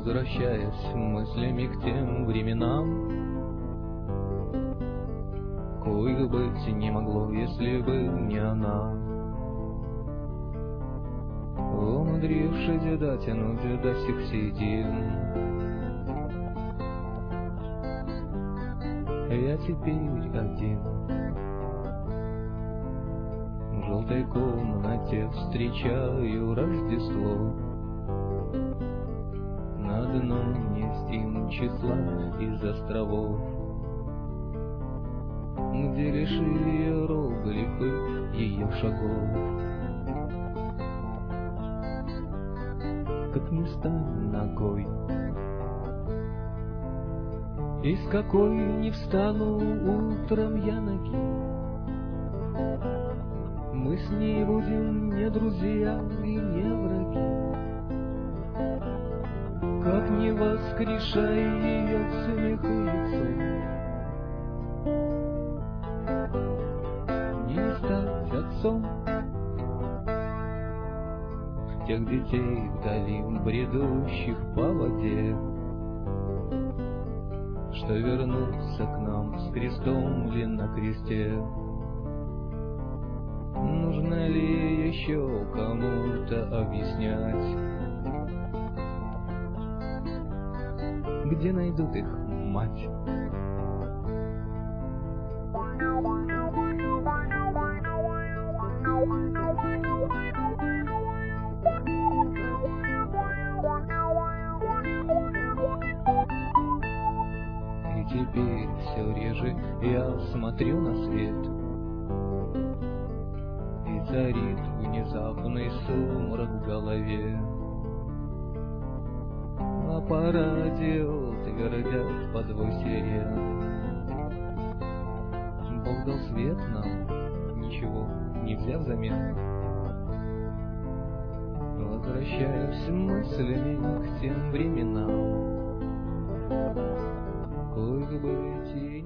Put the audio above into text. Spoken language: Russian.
Возвращаясь мыслями к тем временам, коих быть не могло, если бы не она, умудрившись дотянуть до сих седин. Я теперь один в желтой комнате встречаю Рождество на одном нестим числа из островов, где лишь иероглифы ее шагов. Как не стану ногой, и с какой не встану утром я ноги, мы с ней будем не друзья и не враги. Как не воскрешай ее смех и лицо, не стать отцом тех детей вдали, бредущих по воде, что вернутся к нам с крестом ли на кресте. Нужно ли еще кому-то объяснять, где найдут их мать? И теперь все реже я смотрю на свет, и царит внезапный сумрак в голове, а по радио твердят подвой сирен. Бог дал свет нам, ничего нельзя взамен. Возвращаюсь мыслями к тем временам, коих быть